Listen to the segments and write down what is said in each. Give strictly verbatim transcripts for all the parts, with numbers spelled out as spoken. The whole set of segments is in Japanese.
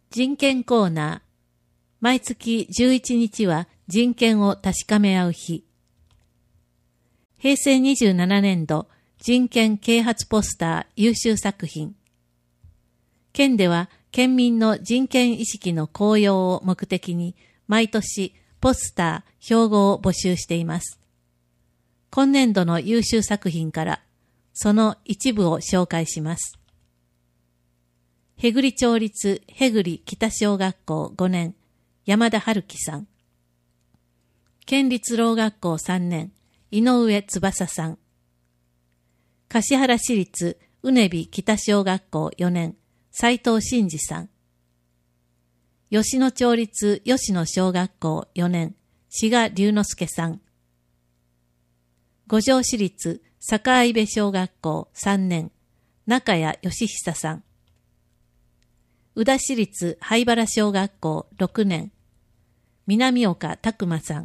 人権コーナー。毎月じゅういちにちは人権を確かめ合う日。へいせいにじゅうななねんど人権啓発ポスター優秀作品。県では県民の人権意識の高揚を目的に毎年ポスター、標語を募集しています。今年度の優秀作品からその一部を紹介します。へぐり町立へぐり北小学校ごねん、山田春樹さん。県立ろう学校さんねん、井上翼さん。橿原市立うねび北小学校よねん、斉藤真二さん。吉野町立吉野小学校よねん、志賀龍之介さん。五条市立坂井部小学校さんねん、中谷義久さん。宇田市立灰原小学校ろくねん、南岡拓馬さん。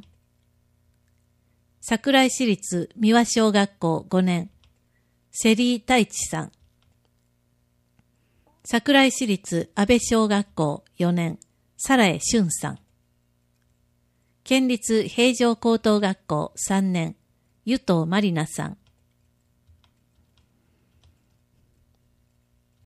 桜井市立三輪小学校ごねん、瀬里太一さん。桜井市立安倍小学校よねん、サラエ俊さん。県立平城高等学校さんねん、湯藤まりなさん。